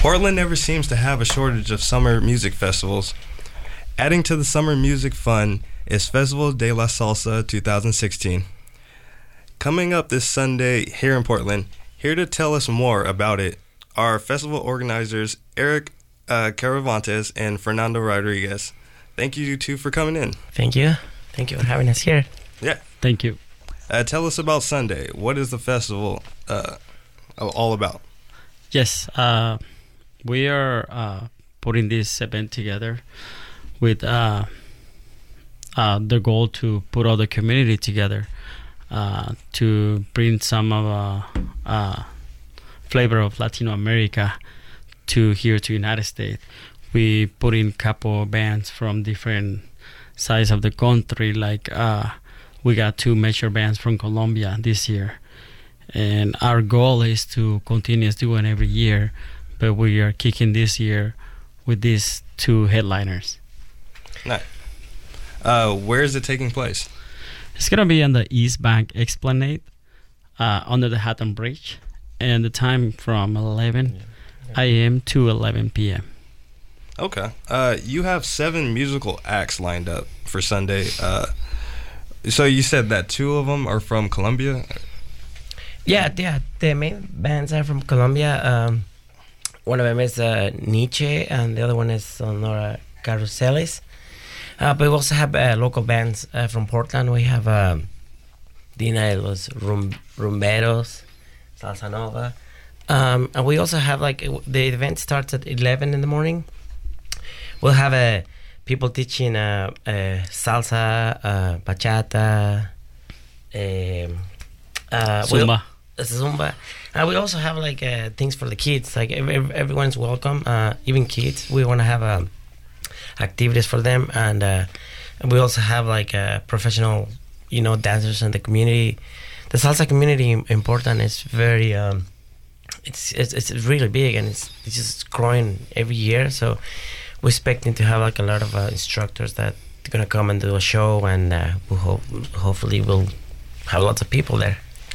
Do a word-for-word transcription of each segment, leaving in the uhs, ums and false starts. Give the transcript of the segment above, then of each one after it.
Portland never seems to have a shortage of summer music festivals. Adding to the summer music fun is Festival de la Salsa twenty sixteen. Coming up this Sunday here in Portland, here to tell us more about it are festival organizers Eric uh, Caravantes and Fernando Rodriguez. Thank you two for coming in. Thank you. Thank you for having us here. Yeah. Thank you. Uh, tell us about Sunday. What is the festival uh, all about? Yes, uh, we are uh, putting this event together with uh, uh, the goal to put all the community together uh, to bring some of uh, uh, flavor of Latino America to here to United States. We put in couple bands from different sides of the country, like uh, we got two major bands from Colombia this year. And our goal is to continue doing every year, but we are kicking this year with these two headliners. Nice. Uh, where is it taking place? It's going to be on the East Bank Esplanade uh, under the Hatton Bridge, and the time from eleven a.m. to eleven p.m. Okay. Uh, you have seven musical acts lined up for Sunday. Uh, so you said that two of them are from Colombia? Yeah, yeah. The main bands are from Colombia. Um, one of them is uh, Nietzsche, and the other one is Sonora Caruseles. Uh, but we also have uh, local bands uh, from Portland. We have um, Dina de los Rum- Rumberos, Salsa Nova. Um, and we also have, like, the event starts at eleven in the morning. We'll have uh, people teaching uh, uh, salsa, uh, bachata, um, uh, Zumba. We'll, Zumba. Uh, we also have like uh, things for the kids. Like every, everyone's welcome, uh, even kids. We want to have um, activities for them, and, uh, and we also have like uh, professional, you know, dancers in the community. The salsa community in Portland is very, um, it's, it's it's really big, and it's it's just growing every year. So we're expecting to have like a lot of uh, instructors that are gonna come and do a show, and uh, we hope hopefully we'll have lots of people there.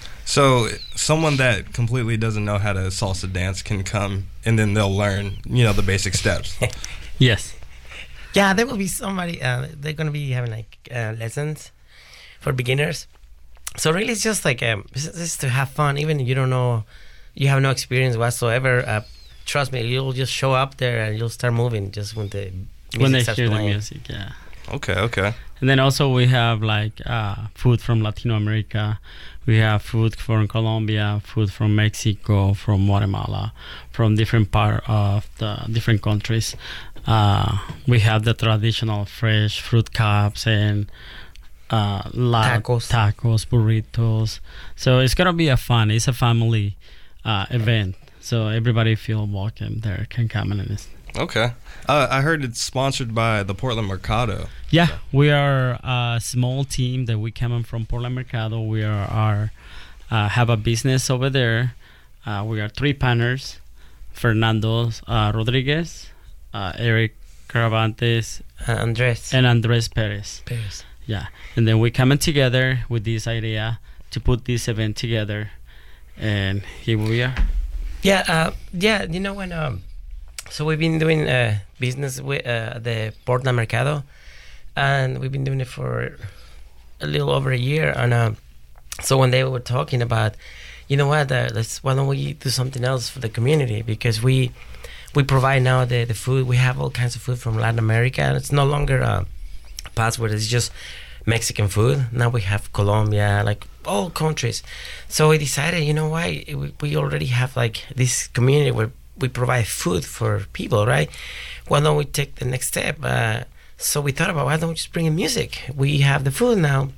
So someone that completely doesn't know how to salsa dance can come, and then they'll learn, you know, the basic steps. Yes. Yeah, there will be somebody, uh, they're going to be having like uh, lessons for beginners. So really it's just like, um, it's just to have fun. Even if you don't know, you have no experience whatsoever, uh, trust me, you'll just show up there and you'll start moving just when the music When they starts hear playing. the music, yeah. Okay, okay. And then also we have like uh, food from Latino America. We have food from Colombia, food from Mexico, from Guatemala, from different part of the different countries. Uh, we have the traditional fresh fruit cups and uh, la- Tacos. tacos, burritos. So it's gonna be a fun. It's a family uh, event. So everybody feel welcome there. Can come in and it's Okay. Uh, I heard it's sponsored by the Portland Mercado. Yeah, we are a small team that we come from Portland Mercado. We are, are uh, have a business over there. Uh, we are three partners: Fernando uh, Rodriguez, uh, Eric Caravantes, Uh, Andres. and Andres Perez. Perez. Yeah, and then we coming together with this idea to put this event together, and here we are. Yeah, uh, yeah. You know when um, so we've been doing uh, business with uh, the Portland Mercado, and we've been doing it for a little over a year. And uh, so when they were talking about, you know what, uh, let's why don't we do something else for the community, because we we provide now the the food. We have all kinds of food from Latin America, and it's no longer a password. It's just Mexican food. Now we have Colombia, like all countries. So we decided, you know why, we, we already have like this community where we provide food for people, right? Why don't we take the next step? Uh, so we thought about, why don't we just bring in music? We have the food now.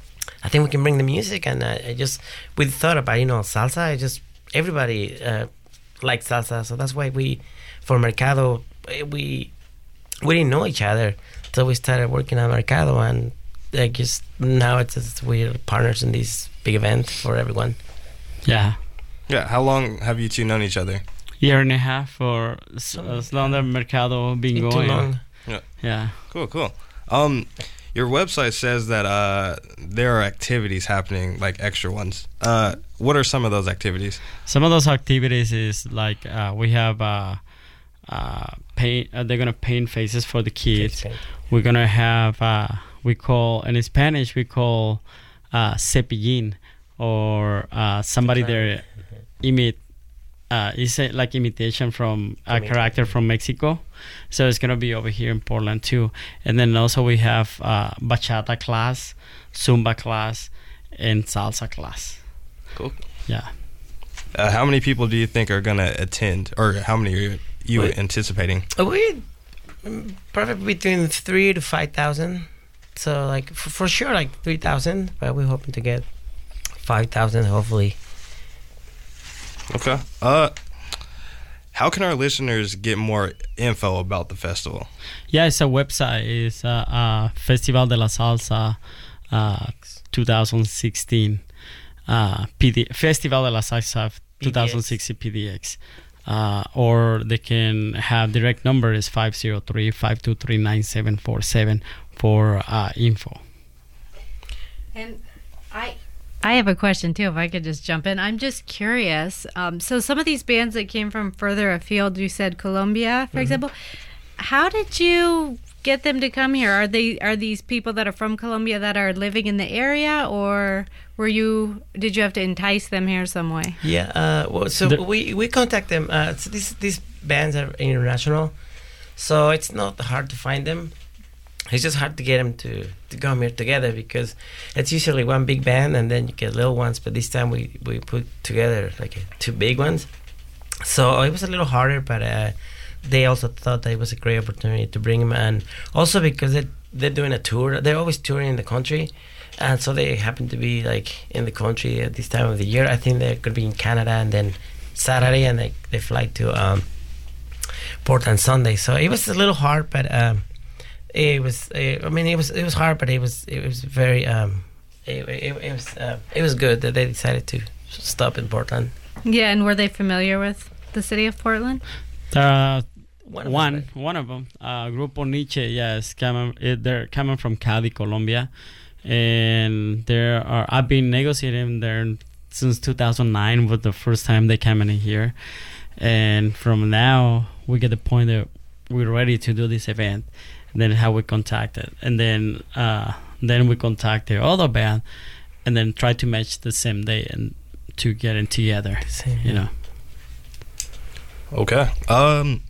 I think we can bring the music, and uh, I just we thought about, you know, salsa. I just everybody uh, likes salsa, so that's why we for Mercado we we didn't know each other, so we started working on Mercado, and I guess now it's just we're partners in this big event for everyone. Yeah, Yeah. How long have you two known each other? year and a half, or s- as long as Mercado been Too going. long. Yeah. Cool, cool. Um, your website says that uh, there are activities happening, like extra ones. Uh, what are some of those activities? Some of those activities is like uh, we have uh, uh, paint. Uh, they're gonna paint faces for the kids. Face paint. We're gonna have uh, we call in Spanish we call uh, cepillín, or uh, somebody there imit. Uh, it's a, like imitation from a Imitation. character from Mexico, so it's gonna be over here in Portland too. And then also we have uh, bachata class, zumba class, and salsa class. Cool. Yeah. Uh, how many people do you think are gonna attend, or how many are you, you Wait. anticipating? Uh, We mm, probably between three to five thousand. So like for, for sure like three thousand, but we're hoping to get five thousand hopefully. Okay. Uh, how can our listeners get more info about the festival? Yeah, it's a website. It's uh, uh, Festival de la Salsa uh, twenty sixteen. Uh, P D Festival de la Salsa twenty sixteen P D X. Uh, or they can have direct number is five zero three, five two three, nine seven four seven for uh, info. And I I have a question too, if I could just jump in. I'm just curious. Um, so some of these bands that came from further afield, you said Colombia, for Mhm. example. How did you get them to come here? Are they are these people that are from Colombia that are living in the area, or were you did you have to entice them here some way? Yeah. Uh, well, so The- we we contact them. Uh, so these these bands are international, so it's not hard to find them. It's just hard to get them to, to come here together because it's usually one big band and then you get little ones. But this time we, we put together like uh, two big ones. So it was a little harder, but uh, they also thought that it was a great opportunity to bring them. And also because they, they're doing a tour. They're always touring in the country. And so they happen to be like in the country at this time of the year. I think they're going to be in Canada and then Saturday and they, they fly to um, Portland Sunday. So it was a little hard, but... Um, It was. Uh, I mean, it was. It was hard, but it was. It was very. Um, it, it, it was. Uh, it was good that they decided to stop in Portland. Yeah, and were they familiar with the city of Portland? Uh, One of one, us, one of them, uh, Grupo Nietzsche, yes, coming, it, they're coming from Cali, Colombia, and there are. I've been negotiating there since two thousand nine. Was the first time they came in here, and from now we get the point that we're ready to do this event. Then how we contacted, and then uh, then we contact the other band, and then try to match the same day and to get it together. Same, You know. Okay. Um,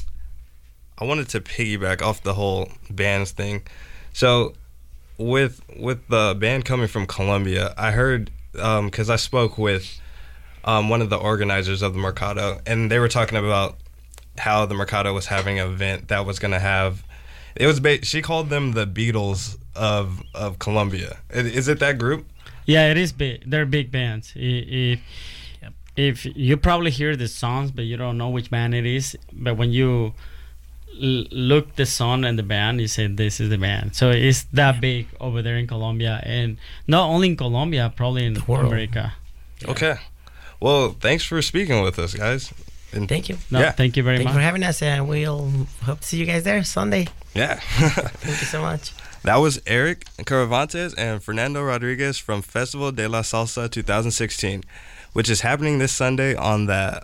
I wanted to piggyback off the whole bands thing. So, with with the band coming from Colombia, I heard because I spoke with um, one of the organizers of the Mercado, and they were talking about how the Mercado was having an event that was going to have. It was. Ba- she called them the Beatles of of Colombia. Is, is it that group? Yeah, it is big. They're big bands. I- If Yep. if you probably hear the songs, but you don't know which band it is. But when you l- look the song and the band, you say this is the band. So it's that big over there in Colombia, and not only in Colombia, probably in world. America. Okay. Well, thanks for speaking with us, guys. And Thank you. No, Yeah. thank you very Thank you much. for having us, and we'll hope to see you guys there Sunday. yeah. Thank you so much. That was Eric Caravantes and Fernando Rodriguez from Festival de la Salsa twenty sixteen, which is happening this Sunday on the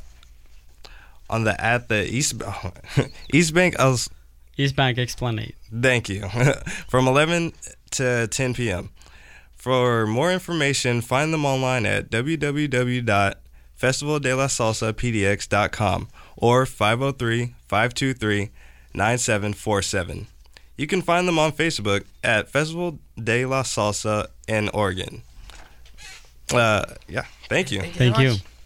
on the at the East East Bank. I was, East Bank Esplanade. thank you from eleven to ten p.m. For more information, find them online at w w w dot festival de la salsa p d x dot com or five oh three, five two three, nine seven four seven. You can find them on Facebook at Festival de la Salsa in Oregon. Uh, yeah, thank you. Thank you. Thank so you. much.